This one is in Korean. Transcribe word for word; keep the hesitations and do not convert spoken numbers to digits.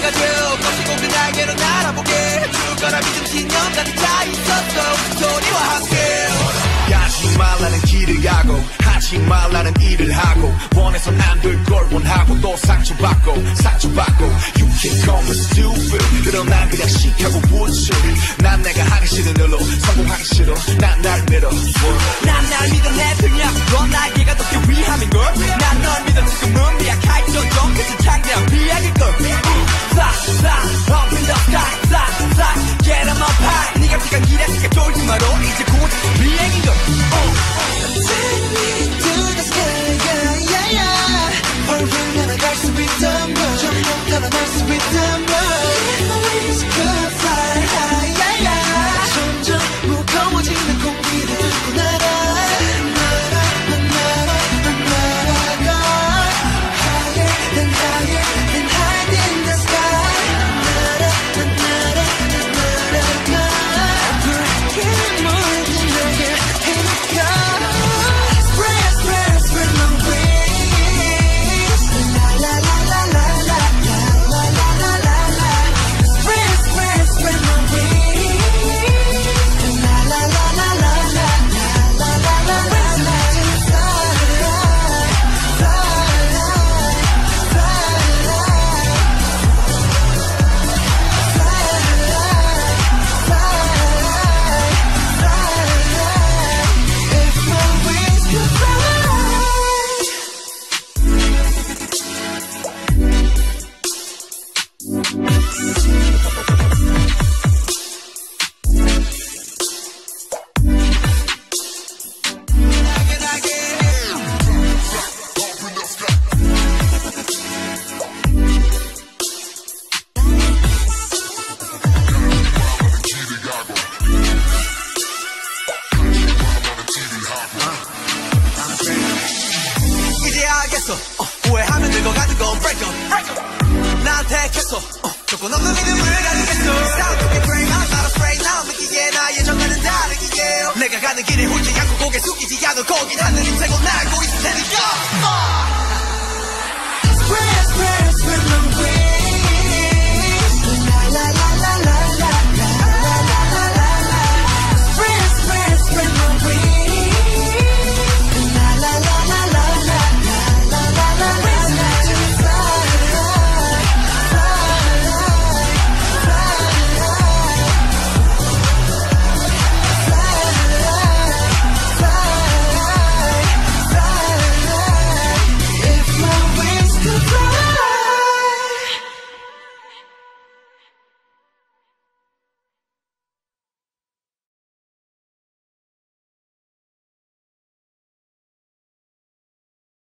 내가 되어 거치고 그 날개로 날아보게 죽을 거라 믿은 신념까지 다 있었어 소리와 함께 가지 말라는 길을 가고 하지 말라는 일을 하고 원해선 안 될 걸 원하고 또 상처받고 상처받고 You can call me stupid 그러나 그냥 시카고 부츠 난 내가 하기 싫은 일로 성공하기 싫어 난 날 믿어 난 날 믿어 내 등이야 넌 날개가 더 위함인걸 난 널 믿어 지금은 미약할 정도 그치 창대한 비약일걸 Fly fly up in the sky fly fly get em up high 네가 피가 기라니까 쫄지 마로 이제 곧 비행인걸 Take me to the sky yeah yeah yeah 얼굴 날아갈 수 있단 말 전부 달아날 수 있단 말 If my wings could fly high yeah yeah 점점 무거워지는 공기를 뚫고 날아 날아 날아 날아가 Higher than higher than high in the sky 날아 날아 날아가 불길 물든 날개 힘가 Spread spread spread my wings La la la la la la la la la la la Spread spread spread my wings La la la la la la la la la la la Fly fly If my wings could fly 이제 알겠어 어, 오해하면 늙어가는 건 break up, break up. 나한테 택했어 어, 조건 없는 믿음을 가지겠어 Sound to be brave, I'm not afraid now 믿기에 나의 정가는 다르기에 내가 가는 길에 홀지 않고 고개 숙이지 않을 거긴 하늘이 최고